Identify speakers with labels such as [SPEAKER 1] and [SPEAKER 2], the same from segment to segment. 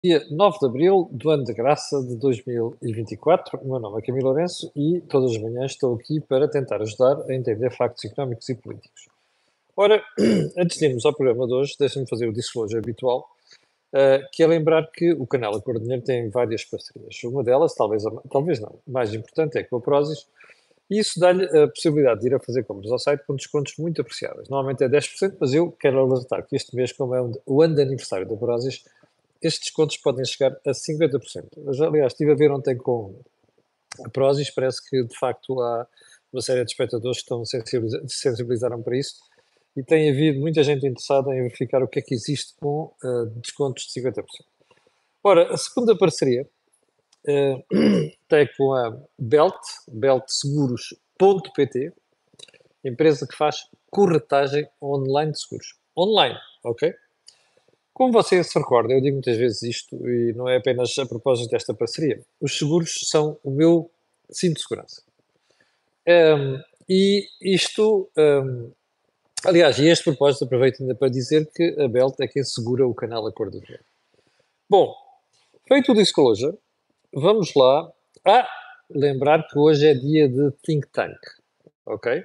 [SPEAKER 1] Dia 9 de abril do ano de graça de 2024. O meu nome é Camilo Lourenço e todas as manhãs estou aqui para tentar ajudar a entender factos económicos e políticos. Ora, antes de irmos ao programa de hoje, deixa-me fazer o disclosure habitual, que é lembrar que o canal Acordo de Dinheiro tem várias parcerias. Uma delas, talvez não, mais importante é com a Prozis, e isso dá-lhe a possibilidade de ir a fazer compras ao site com descontos muito apreciáveis. Normalmente é 10%, mas eu quero alertar que este mês, como é o ano de aniversário da Prozis, estes descontos podem chegar a 50%. Aliás, estive a ver ontem com a Prozis, parece que de facto há uma série de espectadores que estão sensibilizaram para isso e tem havido muita gente interessada em verificar o que é que existe com descontos de 50%. Ora, a segunda parceria tem com a beltseguros.pt, empresa que faz corretagem online de seguros. Online, ok? Como você se recorda, eu digo muitas vezes isto e não é apenas a propósito desta parceria. Os seguros são o meu cinto de segurança. E isto, aliás, e este propósito aproveito ainda para dizer que a Belt é quem segura o canal Acordo de Dinheiro. Bom, feito o disclosure, vamos lá a lembrar que hoje é dia de Think Tank, ok?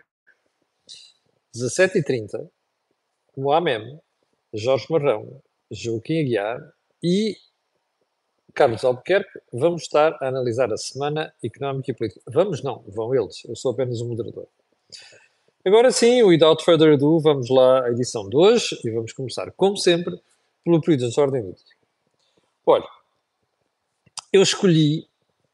[SPEAKER 1] 17h30, Mohamed, Jorge Marrão, Joaquim Aguiar e Carlos Albuquerque, vamos estar a analisar a semana económica e política. Vamos não, vão eles, eu sou apenas um moderador. Agora sim, without further ado, vamos lá à edição de hoje e vamos começar, como sempre, pelo período de ordem do dia. Olha, eu escolhi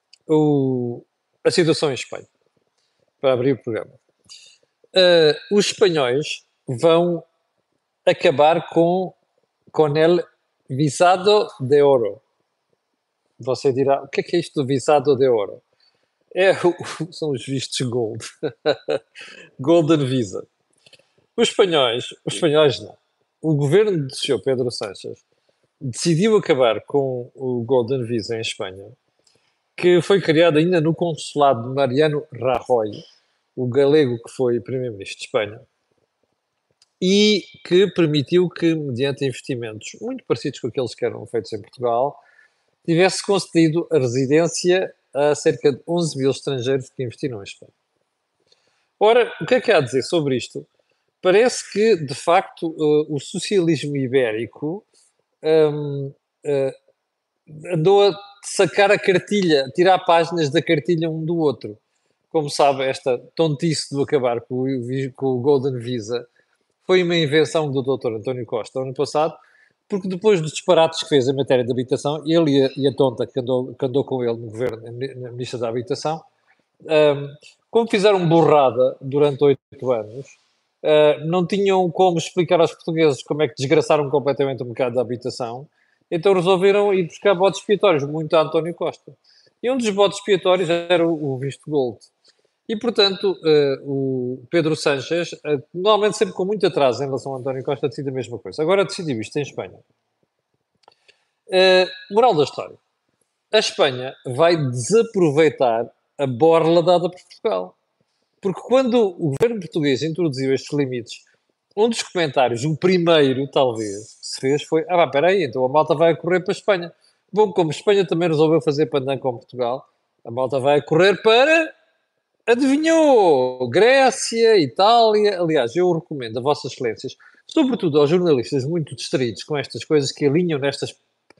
[SPEAKER 1] a situação em Espanha para abrir o programa. Os espanhóis vão acabar com el visado de oro. Você dirá, o que é isto do visado de ouro? São os vistos gold. Golden Visa. Os espanhóis não. O governo do Sr. Pedro Sánchez decidiu acabar com o Golden Visa em Espanha, que foi criado ainda no consulado de Mariano Rajoy, o galego que foi primeiro-ministro de Espanha, e que permitiu que, mediante investimentos muito parecidos com aqueles que eram feitos em Portugal, tivesse concedido a residência a cerca de 11 mil estrangeiros que investiram em Espanha. Ora, o que é que há a dizer sobre isto? Parece que, de facto, o socialismo ibérico andou a sacar a cartilha, tirar páginas da cartilha um do outro. Como sabe, esta tontice do acabar com o Golden Visa foi uma invenção do Dr. António Costa ano passado, porque depois dos disparates que fez em matéria de habitação, ele e a tonta que andou com ele no governo, na Ministra da Habitação, como fizeram borrada durante 8 anos, não tinham como explicar aos portugueses como é que desgraçaram completamente o mercado da habitação, então resolveram ir buscar bodes expiatórios, muito a António Costa. E um dos bodes expiatórios era o visto gold. E, portanto, o Pedro Sánchez, normalmente sempre com muito atraso em relação ao António Costa, decide a mesma coisa. Agora decidiu isto em Espanha. Moral da história. A Espanha vai desaproveitar a borla dada por Portugal. Porque quando o governo português introduziu estes limites, um dos comentários, o primeiro, talvez, que se fez foi: espera aí, então a malta vai correr para a Espanha. Bom, como a Espanha também resolveu fazer pandan com Portugal, a malta vai correr para, adivinhou, Grécia, Itália. Aliás, eu recomendo a Vossas Excelências, sobretudo aos jornalistas muito distraídos com estas coisas que alinham nestas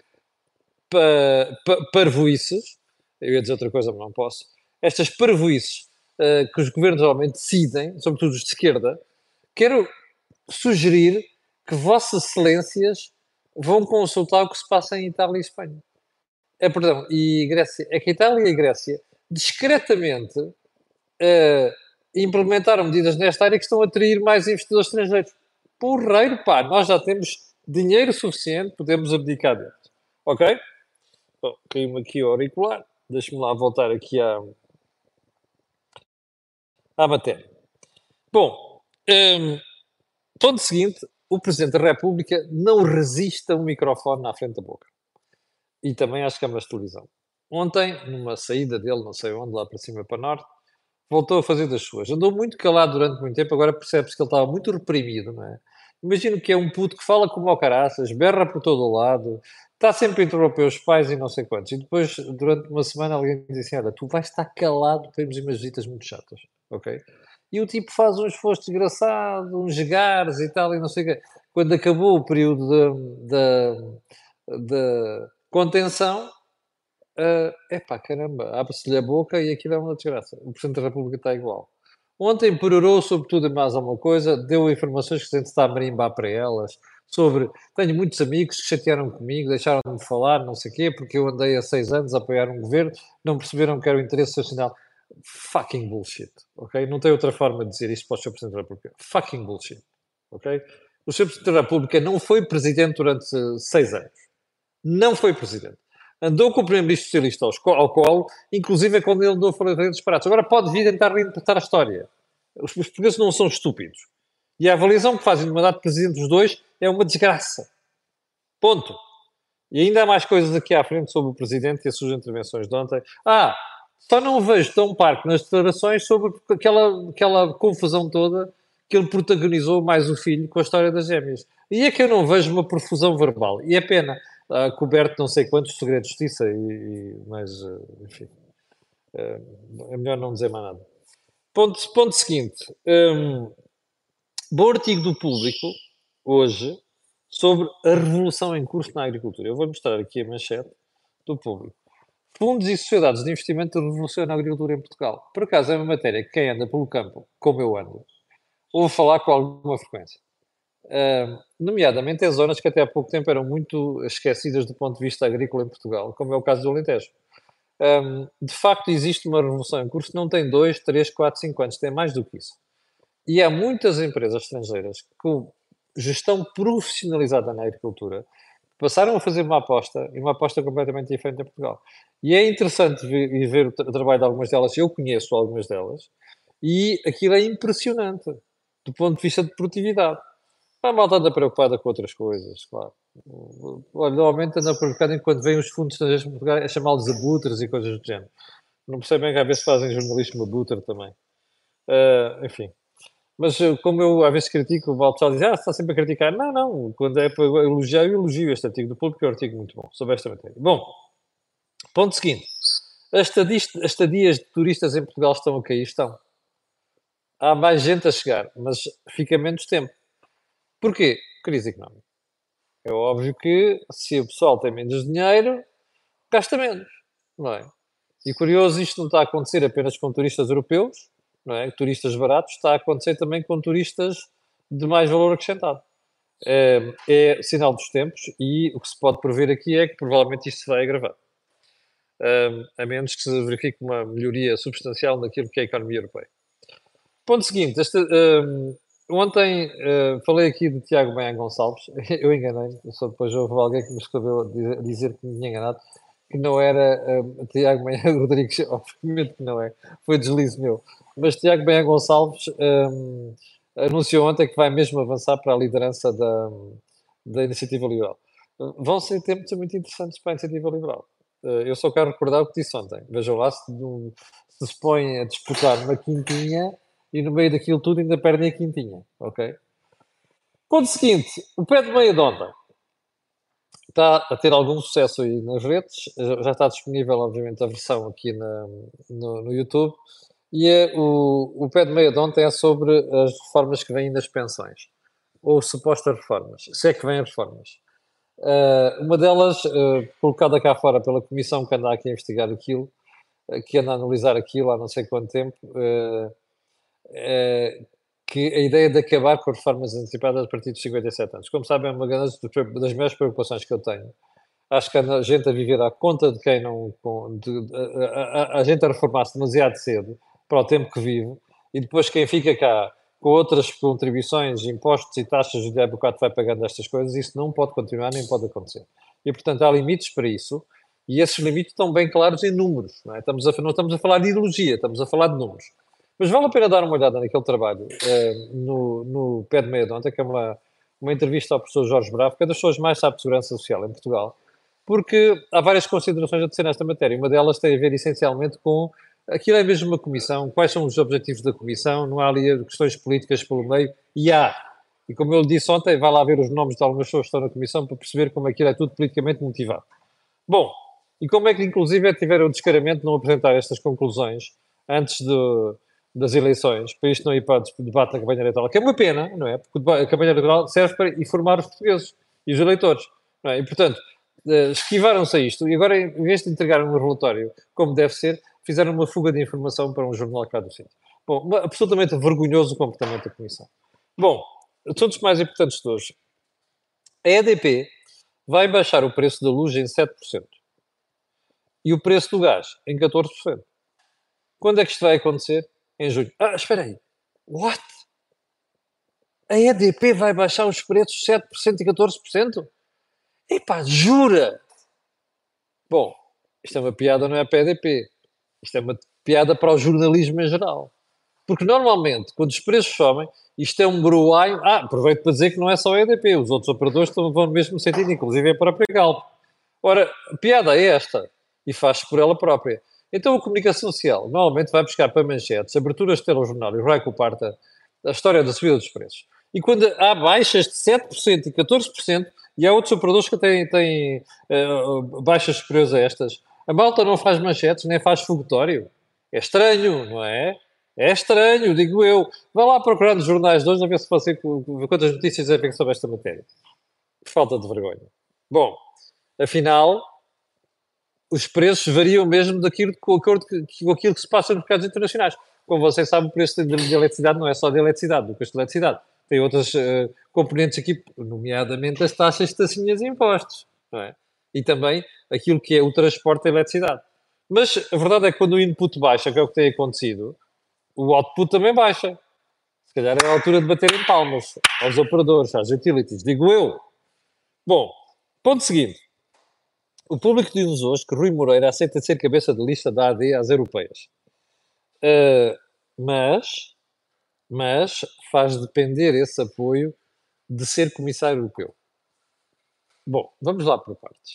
[SPEAKER 1] parvoices, eu ia dizer outra coisa, mas não posso, estas parvoices que os governos normalmente decidem, sobretudo os de esquerda, quero sugerir que Vossas Excelências vão consultar o que se passa em Itália e Espanha. Perdão, e Grécia. É que a Itália e a Grécia, discretamente, implementaram medidas nesta área que estão a atrair mais investidores estrangeiros. Porreiro, pá, nós já temos dinheiro suficiente, podemos abdicar deles. Ok? Bom, caiu-me aqui o auricular. Deixa-me lá voltar aqui à matéria. Bom, ponto seguinte, o Presidente da República não resiste a um microfone na frente da boca. E também às câmaras de televisão. Ontem, numa saída dele, não sei onde, lá para cima para norte, voltou a fazer das suas. Andou muito calado durante muito tempo, agora percebe-se que ele estava muito reprimido, não é? Imagino que é um puto que fala como ao caraças, berra por todo o lado, está sempre a interromper os pais e não sei quantos. E depois, durante uma semana, alguém diz assim: olha, tu vais estar calado, temos umas visitas muito chatas, ok? E o tipo faz um esforço desgraçado, uns gares e tal, e não sei o quê. Quando acabou o período de contenção, epá, caramba, abre-se-lhe a boca e aquilo é uma desgraça. O Presidente da República está igual. Ontem perorou sobre tudo e mais alguma coisa, deu informações que a gente está a marimbar para elas, sobre, tenho muitos amigos que chatearam comigo, deixaram de me falar, não sei o quê, porque eu andei há 6 anos a apoiar um governo, não perceberam que era o interesse nacional. Fucking bullshit, ok? Não tem outra forma de dizer isto para o Sr. Presidente da República. Fucking bullshit, ok? O Sr. Presidente da República não foi Presidente durante 6 anos. Não foi Presidente. Andou com o Primeiro-Ministro Socialista ao colo, inclusive é quando ele andou a fazer disparates. Agora pode vir tentar reinterpretar a história. Os portugueses não são estúpidos. E a avaliação que fazem do mandato de presidente dos dois é uma desgraça. Ponto. E ainda há mais coisas aqui à frente sobre o presidente e as suas intervenções de ontem. Só não vejo tão parco nas declarações sobre aquela confusão toda que ele protagonizou mais o filho com a história das gêmeas. E é que eu não vejo uma profusão verbal. E é pena. Coberto não sei quantos segredos de justiça, mas, enfim, é melhor não dizer mais nada. Ponto seguinte. Bom artigo do Público, hoje, sobre a revolução em curso na agricultura. Eu vou mostrar aqui a manchete do Público. Fundos e sociedades de investimento revolucionam a agricultura em Portugal. Por acaso é uma matéria que quem anda pelo campo, como eu ando, ouve falar com alguma frequência. Nomeadamente em zonas que até há pouco tempo eram muito esquecidas do ponto de vista agrícola em Portugal, como é o caso do Alentejo. De facto, existe uma revolução em curso, não tem 2, 3, 4, 5 anos, tem mais do que isso. E há muitas empresas estrangeiras com gestão profissionalizada na agricultura passaram a fazer uma aposta, e uma aposta completamente diferente em Portugal. E é interessante ver o trabalho de algumas delas, eu conheço algumas delas, e aquilo é impressionante, do ponto de vista de produtividade. A malta anda preocupada com outras coisas, claro. Olha, normalmente anda preocupada enquanto vêm os fundos estrangeiros para Portugal, é chamá-los abutres e coisas do género. Não percebem que às vezes fazem jornalismo abutre também. Enfim. Mas como eu às vezes critico, o Valpesal diz, está sempre a criticar. Não, não, quando é para elogiar, eu elogio este artigo do Público, é um artigo muito bom sobre esta matéria. Bom, ponto seguinte. As estadias de turistas em Portugal estão a cair? Estão. Há mais gente a chegar, mas fica menos tempo. Porquê? Crise económica. É óbvio que se o pessoal tem menos dinheiro, gasta menos, não é? E curioso, isto não está a acontecer apenas com turistas europeus, não é? Turistas baratos, está a acontecer também com turistas de mais valor acrescentado. É sinal dos tempos e o que se pode prever aqui é que provavelmente isto se vai agravar. A menos que se verifique uma melhoria substancial naquilo que é a economia europeia. Ponto seguinte, ontem falei aqui de Tiago Baian Gonçalves, eu enganei-me, só depois houve alguém que me escreveu a dizer que me tinha enganado, que não era Tiago Baian Rodrigues, obviamente que não é, foi deslize meu, mas Tiago Baian Gonçalves anunciou ontem que vai mesmo avançar para a liderança da Iniciativa Liberal. Vão ser tempos muito interessantes para a Iniciativa Liberal. Eu só quero recordar o que disse ontem. Vejam lá se põem a disputar uma quintinha e no meio daquilo tudo ainda perdem a quintinha, ok? Ponto seguinte, o pé de meia de ontem está a ter algum sucesso aí nas redes, já está disponível obviamente a versão aqui no YouTube, e o pé de meia de ontem é sobre as reformas que vêm das pensões, ou supostas reformas, se é que vêm reformas. Uma delas, colocada cá fora pela comissão que anda aqui a investigar aquilo, que anda a analisar aquilo há não sei quanto tempo, que a ideia de acabar com as reformas antecipadas a partir dos 57 anos. Como sabem, é uma das maiores preocupações que eu tenho. Acho que a gente a viver à conta de quem não. A gente a reformar-se demasiado cedo para o tempo que vive e depois quem fica cá com outras contribuições, impostos e taxas, o diabo vai pagando estas coisas, isso não pode continuar nem pode acontecer. E, portanto, há limites para isso e esses limites estão bem claros em números. Não, é? Não estamos a falar de ideologia, estamos a falar de números. Mas vale a pena dar uma olhada naquele trabalho no Pé de Meia de ontem, que é uma entrevista ao professor Jorge Bravo, que é das pessoas mais sabem de segurança social em Portugal, porque há várias considerações a tecer nesta matéria. Uma delas tem a ver essencialmente com aquilo é mesmo uma comissão, quais são os objetivos da comissão, não há ali questões políticas pelo meio, e há. E como eu lhe disse ontem, vai lá ver os nomes de algumas pessoas que estão na Comissão para perceber como aquilo é tudo politicamente motivado. Bom, e como é que inclusive tiveram o descaramento de não apresentar estas conclusões antes das eleições, para isto não ir para o debate na campanha eleitoral, que é uma pena, não é? Porque a campanha eleitoral serve para informar os portugueses e os eleitores, não é? E, portanto, esquivaram-se a isto e agora, em vez de entregar um relatório como deve ser, fizeram uma fuga de informação para um jornal cá do centro. Bom, absolutamente vergonhoso o comportamento da Comissão. Bom, assuntos mais importantes de hoje. A EDP vai baixar o preço da luz em 7% e o preço do gás em 14%. Quando é que isto vai acontecer? Em junho. Ah, espera aí. What? A EDP vai baixar os preços 7% e 14%? Epá, jura? Bom, isto é uma piada, não é para a EDP. Isto é uma piada para o jornalismo em geral. Porque normalmente, quando os preços sobem, isto é um broaio. Ah, aproveito para dizer que não é só a EDP, os outros operadores vão no mesmo sentido, inclusive a própria Galp. Ora, a piada é esta, e faz-se por ela própria. Então a comunicação social normalmente vai buscar para manchetes, aberturas de telejornal e vai culpar a história da subida dos preços. E quando há baixas de 7% e 14%, e há outros operadores que têm baixas superiores a estas, a malta não faz manchetes nem faz fogotório. É estranho, não é? É estranho, digo eu. Vá lá procurar nos jornais de hoje a ver se você quantas notícias é que tem sobre esta matéria. Por falta de vergonha. Bom, afinal, os preços variam mesmo daquilo, com aquilo que se passa nos mercados internacionais. Como você sabe, o preço de eletricidade não é só de eletricidade, do custo de eletricidade. Tem outras componentes aqui, nomeadamente as taxas de taxinhas e impostos. Não é? E também aquilo que é o transporte da eletricidade. Mas a verdade é que quando o input baixa, que é o que tem acontecido, o output também baixa. Se calhar é a altura de bater em palmas aos operadores, às utilities, digo eu. Bom, ponto seguinte. O público diz-nos hoje que Rui Moreira aceita ser cabeça de lista da AD às europeias. Uh, mas, mas faz depender esse apoio de ser comissário europeu. Bom, vamos lá por partes.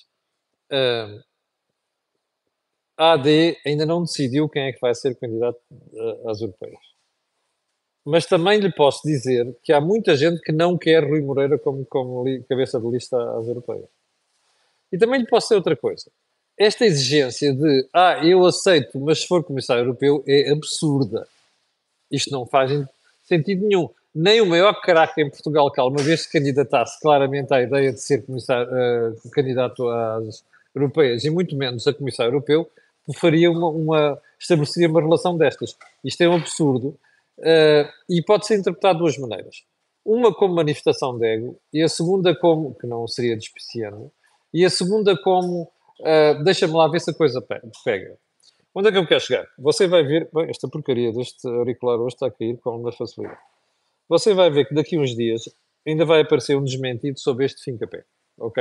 [SPEAKER 1] A AD ainda não decidiu quem é que vai ser candidato às europeias. Mas também lhe posso dizer que há muita gente que não quer Rui Moreira como cabeça de lista às europeias. E também lhe posso dizer outra coisa. Esta exigência de, eu aceito, mas se for comissário europeu, é absurda. Isto não faz sentido nenhum. Nem o maior craque em Portugal, que alguma vez se candidatasse claramente à ideia de ser candidato às europeias, e muito menos a comissário europeu, faria estabeleceria uma relação destas. Isto é um absurdo e pode ser interpretado de duas maneiras. Uma como manifestação de ego e a segunda como, que não seria despiciando, e a segunda como, deixa-me lá ver se a coisa pega. Onde é que eu quero chegar? Você vai ver, bem, esta porcaria deste auricular hoje está a cair com alguma facilidade. Você vai ver que daqui a uns dias ainda vai aparecer um desmentido sobre este fincapé, ok?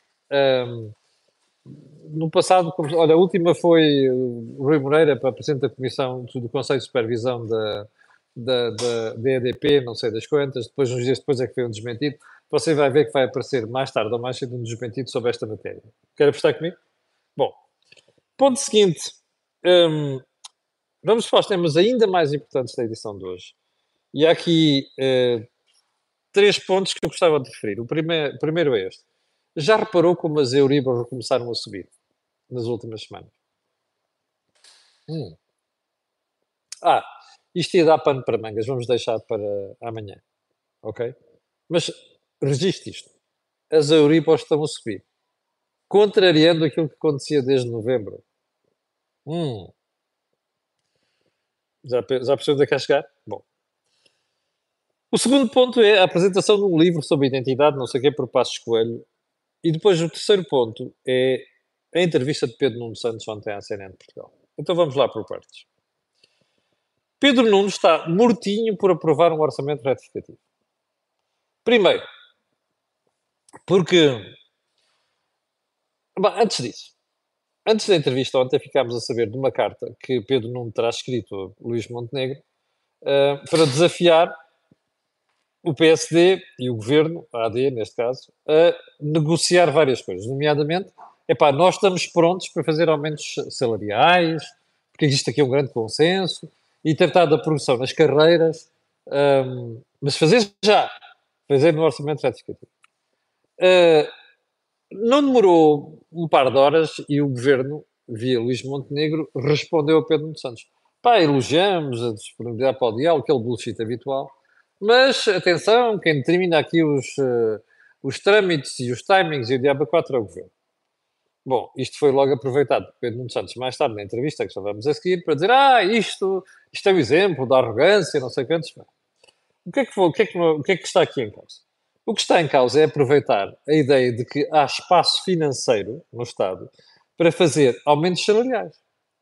[SPEAKER 1] No passado, olha, a última foi o Rui Moreira para presidente da Comissão do Conselho de Supervisão da EDP, não sei das quantas, depois, uns dias depois é que foi um desmentido. Você vai ver que vai aparecer mais tarde ou mais cedo um desmentido sobre esta matéria. Quer apostar comigo? Bom, ponto seguinte. Vamos para os temas ainda mais importantes da edição de hoje. E há aqui 3 pontos que eu gostava de referir. O primeiro é este. Já reparou como as Euribor começaram a subir nas últimas semanas? Isto ia dar pano para mangas. Vamos deixar para amanhã. Ok? Mas registre isto. As Euribor estão a subir. Contrariando aquilo que acontecia desde novembro. Já percebeu onde é que quer chegar? Bom. O segundo ponto é a apresentação de um livro sobre identidade, não sei o quê, por Passos Coelho. E depois o terceiro ponto é a entrevista de Pedro Nuno Santos ontem à CNN de Portugal. Então vamos lá por partes. Pedro Nuno está mortinho por aprovar um orçamento retificativo. Primeiro, porque... Bom, antes disso, antes da entrevista ontem ficámos a saber de uma carta que Pedro Nuno terá escrito a Luís Montenegro para desafiar o PSD e o Governo, a AD neste caso, a negociar várias coisas, nomeadamente, nós estamos prontos para fazer aumentos salariais, porque existe aqui um grande consenso, e tratar da progressão nas carreiras, mas fazer já. Fazer no orçamento retificativo. Uh, não demorou um par de horas e o governo, via Luís Montenegro, respondeu a Pedro Nuno Santos. Pá, elogiamos a disponibilidade para o diálogo, aquele bullshit habitual, mas atenção, quem determina aqui os trâmites e os timings e o diabo 4 é o governo. Bom, isto foi logo aproveitado por Pedro Nuno Santos mais tarde na entrevista que já vamos a seguir para dizer isto é o exemplo da arrogância, não sei quantos. O que é que está aqui em causa? O que está em causa é aproveitar a ideia de que há espaço financeiro no Estado para fazer aumentos salariais.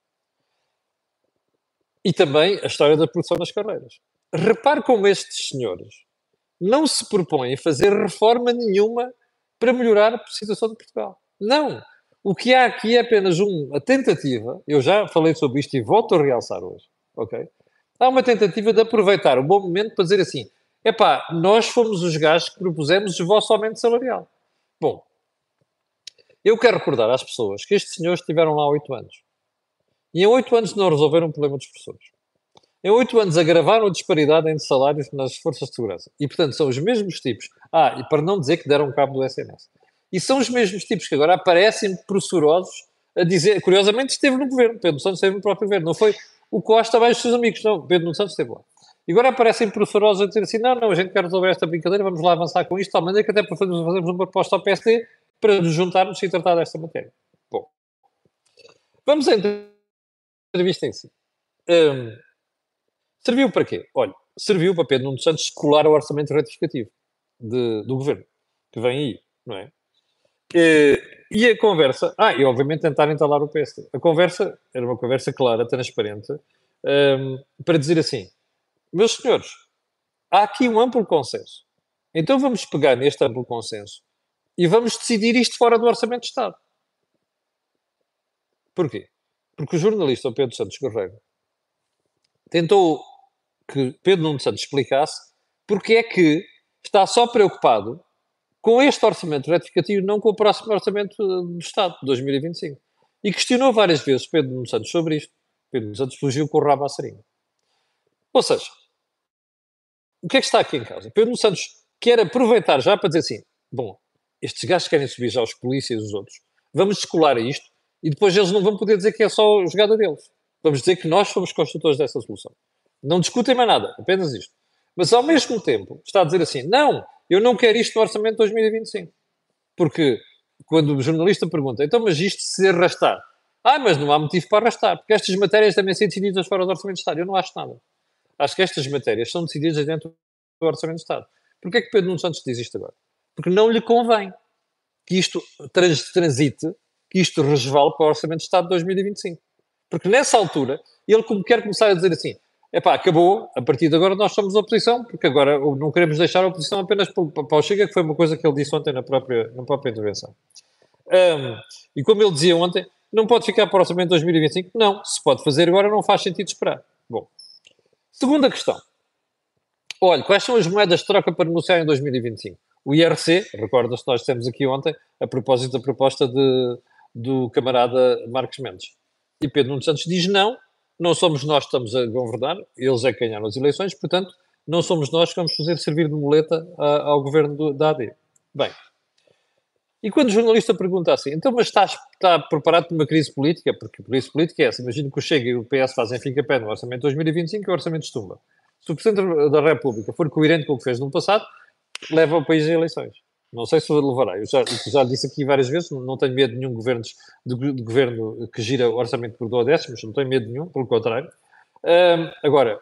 [SPEAKER 1] E também a história da produção das carreiras. Repare como estes senhores não se propõem a fazer reforma nenhuma para melhorar a situação de Portugal. Não. O que há aqui é apenas uma tentativa, eu já falei sobre isto e volto a realçar hoje, ok? Há uma tentativa de aproveitar o bom momento para dizer assim, epá, nós fomos os gajos que propusemos o vosso aumento salarial. Bom, eu quero recordar às pessoas que estes senhores estiveram lá há 8 anos. E em 8 anos não resolveram o problema dos professores. Em 8 anos agravaram a disparidade entre salários nas forças de segurança. E, portanto, são os mesmos tipos. E para não dizer que deram cabo do SNS. E são os mesmos tipos que agora aparecem pressurosos a dizer... Curiosamente, esteve no governo. Pedro Santos esteve no próprio governo. Não foi o Costa mais os seus amigos. Não, Pedro Santos esteve lá. E agora aparecem pressurosos a dizer assim, não, a gente quer resolver esta brincadeira, vamos lá avançar com isto, de tal maneira que até fazermos uma proposta ao PSD para nos juntarmos e tratar desta matéria. Bom, vamos à entrevista em si. Serviu para quê? Olha, serviu para Pedro Nuno Santos colar o orçamento retificativo do governo, que vem aí, não é? E a conversa... e obviamente tentar entalar o PSD. A conversa era uma conversa clara, transparente, para dizer assim, meus senhores, há aqui um amplo consenso. Então vamos pegar neste amplo consenso e vamos decidir isto fora do Orçamento de Estado. Porquê? Porque o jornalista Pedro Santos Guerreiro tentou que Pedro Nuno Santos explicasse porque é que está só preocupado com este orçamento retificativo, não com o próximo orçamento do Estado, de 2025. E questionou várias vezes Pedro Nuno Santos sobre isto. Pedro Nuno Santos fugiu com o rabo à seringa. Ou seja, o que é que está aqui em causa? Pedro Nuno Santos quer aproveitar já para dizer assim, bom, estes gajos querem subir já os polícias e os outros, vamos descolar a isto e depois eles não vão poder dizer que é só jogada deles. Vamos dizer que nós somos construtores dessa solução. Não discutem mais nada, apenas isto. Mas ao mesmo tempo está a dizer assim, não, eu não quero isto no orçamento de 2025. Porque quando o jornalista pergunta, então mas isto se arrastar? Mas não há motivo para arrastar, porque estas matérias também são decididas fora do orçamento de Estado. Eu não acho nada. Acho que estas matérias são decididas dentro do Orçamento de Estado. Porquê é que Pedro Nuno Santos diz isto agora? Porque não lhe convém que isto transite, que isto resvale para o Orçamento de Estado de 2025. Porque nessa altura, ele como quer começar a dizer assim, acabou, a partir de agora nós somos oposição, porque agora não queremos deixar a oposição apenas para o Chega, que foi uma coisa que ele disse ontem na própria intervenção. E como ele dizia ontem, não pode ficar para o Orçamento de 2025? Não, se pode fazer agora, não faz sentido esperar. Bom, segunda questão. Olha, quais são as moedas de troca para negociar em 2025? O IRC, recorda-se, nós dissemos aqui ontem, a propósito da proposta do camarada Marcos Mendes. E Pedro Nuno Santos diz não somos nós que estamos a governar, eles é que ganharam as eleições, portanto, não somos nós que vamos fazer servir de muleta ao governo da AD. Bem, e quando o jornalista pergunta assim, então, mas está preparado para uma crise política? Porque a crise política é essa. Imagino que o Chega e o PS fazem fica-pé no orçamento de 2025 e o orçamento de Tumba. Se o Presidente da República for coerente com o que fez no passado, leva o país a eleições. Não sei se o levará. Eu já disse aqui várias vezes, não tenho medo de nenhum de governo que gira o orçamento por duodécimos, não tenho medo nenhum, pelo contrário. Agora,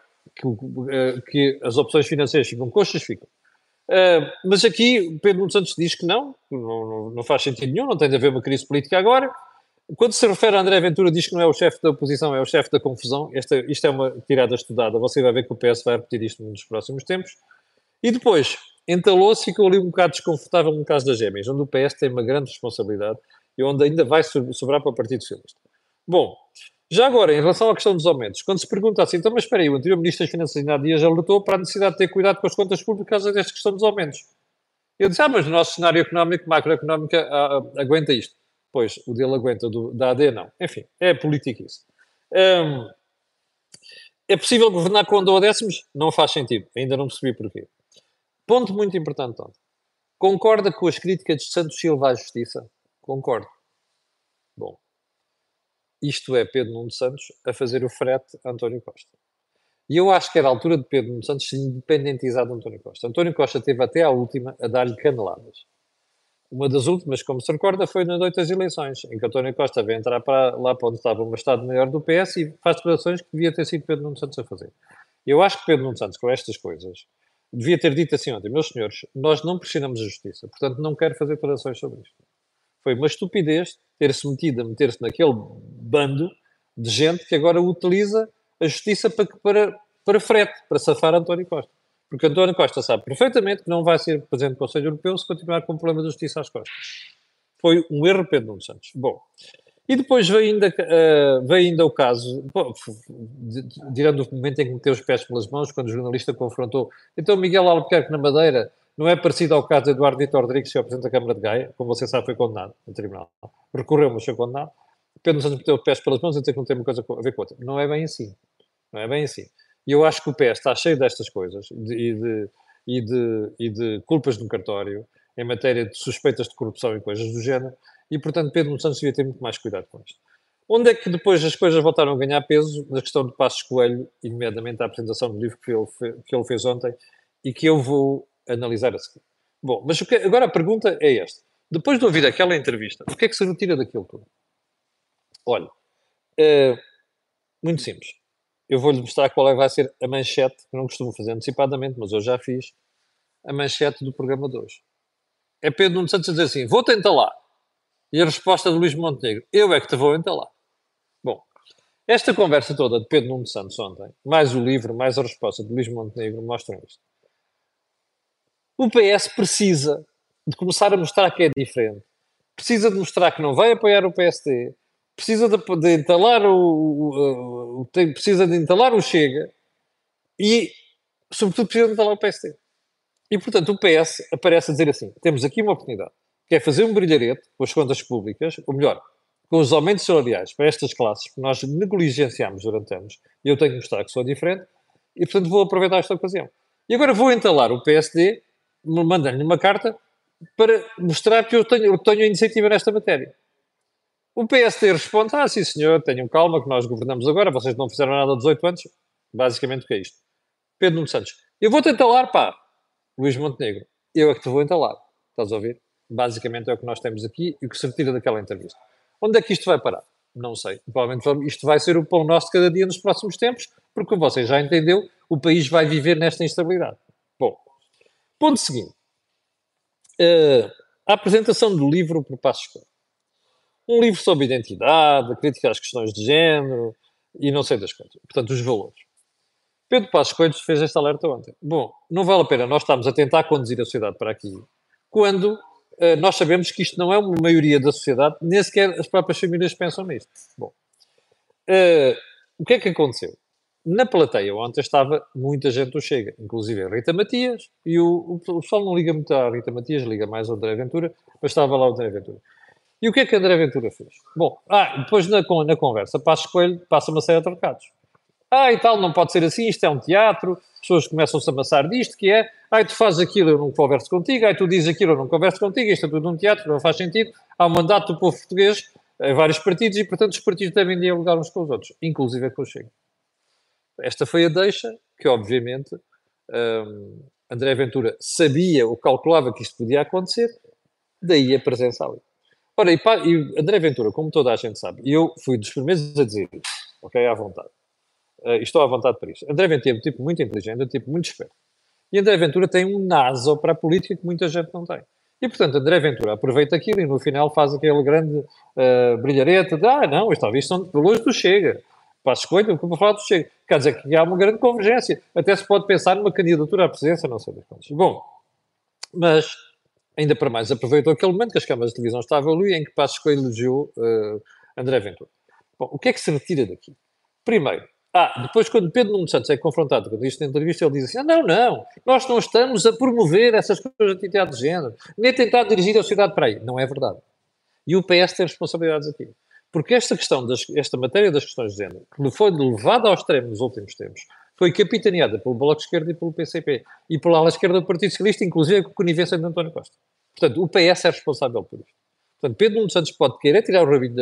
[SPEAKER 1] que as opções financeiras ficam coxas, ficam. Mas aqui Pedro Nuno Santos diz que não faz sentido nenhum, não tem de haver uma crise política agora. Quando se refere a André Ventura, diz que não é o chefe da oposição, é o chefe da confusão. Isto é uma tirada estudada. Você vai ver que o PS vai repetir isto nos próximos tempos. E depois, entalou-se, ficou ali um bocado desconfortável no caso das gêmeas, onde o PS tem uma grande responsabilidade e onde ainda vai sobrar para o Partido Socialista. Bom, já agora, em relação à questão dos aumentos, quando se pergunta assim, então, mas espera aí, o anterior Ministro das Finanças ainda há dias alertou para a necessidade de ter cuidado com as contas públicas desta questão dos aumentos. Eu disse, mas o nosso cenário económico, macroeconómico, aguenta isto. Pois, o dele aguenta, da AD não. Enfim, é política isso. É possível governar com duodécimos? Não faz sentido. Ainda não percebi porquê. Ponto muito importante, Tom. Concorda com as críticas de Santos Silva à Justiça? Concordo. Bom, isto é Pedro Nuno Santos a fazer o frete a António Costa. E eu acho que era a altura de Pedro Nuno Santos se independentizar de António Costa. António Costa teve até à última a dar-lhe caneladas. Uma das últimas, como se recorda, foi na noite das eleições, em que António Costa veio entrar lá para onde estava o Estado-Maior do PS e faz declarações que devia ter sido Pedro Nuno Santos a fazer. Eu acho que Pedro Nuno Santos, com estas coisas, devia ter dito assim ontem: meus senhores, nós não pressionamos a justiça, portanto não quero fazer declarações sobre isto. Foi uma estupidez ter-se metido a meter-se naquele bando de gente que agora utiliza a justiça para frete, para safar António Costa. Porque António Costa sabe perfeitamente que não vai ser Presidente do Conselho Europeu se continuar com o problema da justiça às costas. Foi um erro Pedro Nuno Santos. Bom, e depois veio ainda o caso, tirando o momento em que meteu os pés pelas mãos, quando o jornalista confrontou. Então, Miguel Albuquerque na Madeira não é parecido ao caso de Eduardo Vitor Rodrigues, que é o Presidente da Câmara de Gaia, como você sabe, foi condenado no tribunal. Recorreu, mas foi condenado. Pedro Nuno Santos meteu os pés pelas mãos a dizer que não tem uma coisa a ver com outra. Não é bem assim. Não é bem assim. E eu acho que o PS está cheio destas coisas e de culpas no cartório em matéria de suspeitas de corrupção e coisas do género, e, portanto, Pedro Nuno Santos devia ter muito mais cuidado com isto. Onde é que depois as coisas voltaram a ganhar peso? Na questão de Passos Coelho, e nomeadamente a apresentação do livro que ele fez ontem, e que eu vou analisar a seguir. Bom, mas agora a pergunta é esta. Depois de ouvir aquela entrevista, o que é que se retira daquilo tudo? Olha, muito simples. Eu vou-lhe mostrar qual é que vai ser a manchete, que não costumo fazer antecipadamente, mas eu já fiz, a manchete do programa de hoje. É Pedro Nuno Santos a dizer assim: vou-te entalar. E a resposta de Luís Montenegro: eu é que te vou entalar. Bom, esta conversa toda de Pedro Nuno Santos ontem, mais o livro, mais a resposta de Luís Montenegro, mostram isto. O PS precisa de começar a mostrar que é diferente. Precisa de mostrar que não vai apoiar o PSD. Precisa de entalar precisa de entalar o Chega. E, sobretudo, precisa de entalar o PSD. E, portanto, o PS aparece a dizer assim: temos aqui uma oportunidade, que é fazer um brilharete com as contas públicas, ou melhor, com os aumentos salariais para estas classes que nós negligenciamos durante anos, e eu tenho que mostrar que sou diferente, e, portanto, vou aproveitar esta ocasião. E agora vou entalar o PSD, mandando-lhe uma carta, para mostrar que eu tenho a iniciativa nesta matéria. O PSD responde: sim senhor, tenham calma, que nós governamos agora, vocês não fizeram nada há 18 anos. Basicamente o que é isto? Pedro Nuno Santos: eu vou-te entalar, pá. Luís Montenegro: eu é que te vou entalar. Estás a ouvir? Basicamente é o que nós temos aqui e o que se retira daquela entrevista. Onde é que isto vai parar? Não sei. Provavelmente isto vai ser o pão nosso de cada dia nos próximos tempos, porque, como você já entendeu, o país vai viver nesta instabilidade. Bom, ponto seguinte. A apresentação do livro por Passos Coelho. Um livro sobre identidade, crítica às questões de género e não sei das coisas. Portanto, os valores. Pedro Passos Coelho fez este alerta ontem. Bom, não vale a pena nós estarmos a tentar conduzir a sociedade para aqui, quando nós sabemos que isto não é uma maioria da sociedade, nem sequer as próprias famílias pensam nisto. Bom, o que é que aconteceu? Na plateia ontem estava muita gente do Chega, inclusive a Rita Matias, e o pessoal não liga muito à Rita Matias, liga mais ao André Ventura, mas estava lá o André Ventura. E o que é que André Ventura fez? Bom, depois na conversa, Passos Coelho passa uma série de recados. E tal, não pode ser assim, isto é um teatro, as pessoas começam-se a amassar disto, que é, tu fazes aquilo, eu não converso contigo, tu dizes aquilo, eu não converso contigo, isto é tudo um teatro, não faz sentido, há um mandato do povo português em vários partidos e, portanto, os partidos devem dialogar uns com os outros, inclusive com o Chega. Esta foi a deixa que, obviamente, André Ventura sabia ou calculava que isto podia acontecer, daí a presença ali. Ora, e André Ventura, como toda a gente sabe, e eu fui dos primeiros a dizer isso, ok, à vontade. Estou à vontade para isto. André Ventura é um tipo muito inteligente, um tipo muito esperto. E André Ventura tem um naso para a política que muita gente não tem. E, portanto, André Ventura aproveita aquilo e no final faz aquele grande brilharete de não, talvez são valores do Chega. Passos Coelho, como falar do Chega. Quer dizer que há uma grande convergência. Até se pode pensar numa candidatura à presidência, não sei das quantas. Bom, mas ainda para mais aproveitou aquele momento que as câmaras de televisão estavam ali em que Passos Coelho elogiou André Ventura. Bom, o que é que se retira daqui? Primeiro, depois quando Pedro Nuno Santos é confrontado com isto na entrevista, ele diz assim, não, nós não estamos a promover essas coisas de identidade de género, nem a tentar dirigir a sociedade para aí. Não é verdade. E o PS tem responsabilidades aqui. Porque esta questão, esta matéria das questões de género, que foi levada ao extremo nos últimos tempos, foi capitaneada pelo Bloco de Esquerda e pelo PCP. E pela ala esquerda do Partido Socialista, inclusive com a conivência de António Costa. Portanto, o PS é responsável por isto. Portanto, Pedro Nuno Santos pode querer tirar o rabinho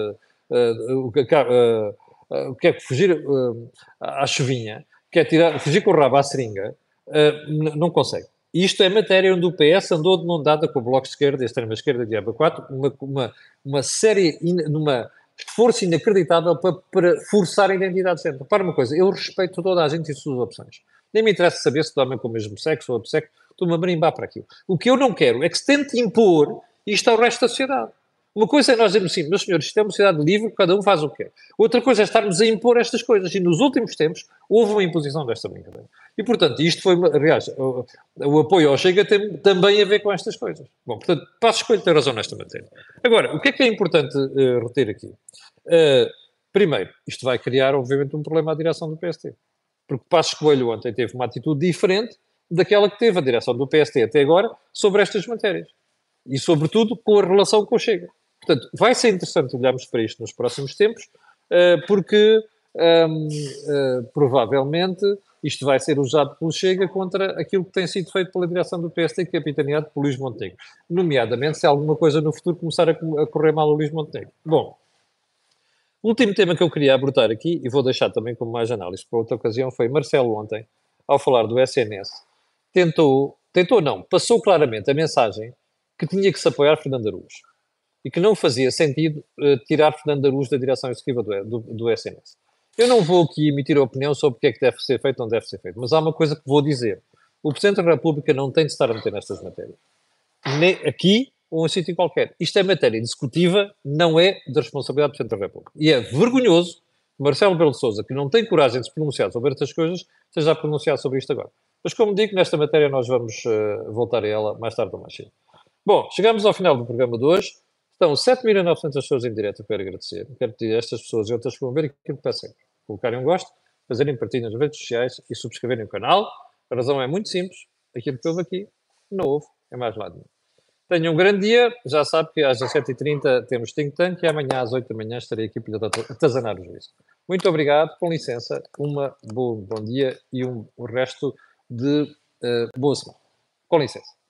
[SPEAKER 1] o que é fugir à chuvinha, quer fugir com o rabo à seringa, não consegue. E isto é matéria onde o PS andou de mão dada com o Bloco de Esquerda e a extrema-esquerda de ABA4, uma série, numa esforço inacreditável para forçar a identidade de género. Repara uma coisa, eu respeito toda a gente e suas opções. Nem me interessa saber se dormem com o mesmo sexo ou outro sexo, estou-me a marimbar para aquilo. O que eu não quero é que se tente impor isto ao resto da sociedade. Uma coisa é nós dizermos assim, meus senhores, isto é uma sociedade livre, cada um faz o que quer. Outra coisa é estarmos a impor estas coisas. E nos últimos tempos houve uma imposição desta brincadeira. E, portanto, isto foi, aliás, o apoio ao Chega tem também a ver com estas coisas. Bom, portanto, Passos Coelho tem razão nesta matéria. Agora, o que é importante reter aqui? Primeiro, isto vai criar, obviamente, um problema à direção do PST. Porque Passos Coelho ontem teve uma atitude diferente daquela que teve a direção do PST até agora sobre estas matérias. E, sobretudo, com a relação com o Chega. Portanto, vai ser interessante olharmos para isto nos próximos tempos, porque provavelmente isto vai ser usado pelo Chega contra aquilo que tem sido feito pela direção do PST, capitaneado por Luís Montenegro. Nomeadamente, se alguma coisa no futuro começar a correr mal a Luís Montenegro. Bom, o último tema que eu queria abordar aqui, e vou deixar também como mais análise para outra ocasião, foi Marcelo ontem, ao falar do SNS, passou claramente a mensagem que tinha que se apoiar Fernando Araújo e que não fazia sentido tirar Fernando Araújo da direção executiva do SNS. Eu não vou aqui emitir opinião sobre o que é que deve ser feito ou não deve ser feito, mas há uma coisa que vou dizer. O Presidente da República não tem de estar a meter nestas matérias. Nem aqui ou em sítio qualquer. Isto é matéria executiva, não é da responsabilidade do Presidente da República. E é vergonhoso que Marcelo Rebelo de Sousa, que não tem coragem de se pronunciar sobre estas coisas, esteja a pronunciar sobre isto agora. Mas, como digo, nesta matéria nós vamos voltar a ela mais tarde ou mais cedo. Bom, chegamos ao final do programa de hoje. Estão 7.900 pessoas em direto. Eu quero agradecer. Quero pedir a estas pessoas e outras que vão ver aquilo que peço sempre. Colocarem um gosto, fazerem partilha nas redes sociais e subscreverem o canal. A razão é muito simples. Aquilo que houve aqui, não houve. É mais lado nenhum. Tenham um grande dia. Já sabe que às 17h30 temos Think Tank e amanhã às 8 da manhã estarei aqui para lhe atazanar o juízo. Muito obrigado. Com licença. Bom dia e o resto de boa semana. Com licença.